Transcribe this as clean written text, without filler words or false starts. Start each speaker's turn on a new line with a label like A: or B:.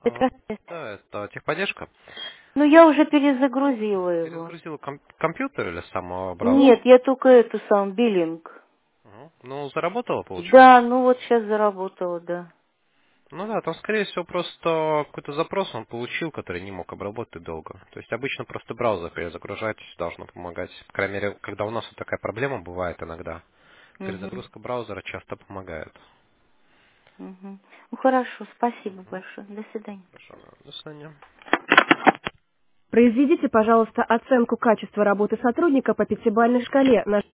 A: Здравствуйте.
B: Да, это техподдержка.
A: Ну, я уже перезагрузила его.
B: Перезагрузила компьютер или с самого браузера?
A: Нет, я только эту сам биллинг.
B: Ну, заработала, получилось?
A: Да, ну вот сейчас заработала, да.
B: Ну да, там, скорее всего, просто какой-то запрос он получил, который не мог обработать долго. То есть обычно просто браузер перезагружать должно помогать. По крайней мере, когда у нас вот такая проблема бывает иногда,
A: Угу,
B: перезагрузка браузера часто помогает.
A: угу. Ну, хорошо, спасибо большое. До свидания.
B: Хорошо, до свидания.
C: Произведите, пожалуйста, оценку качества работы сотрудника по пятибалльной шкале.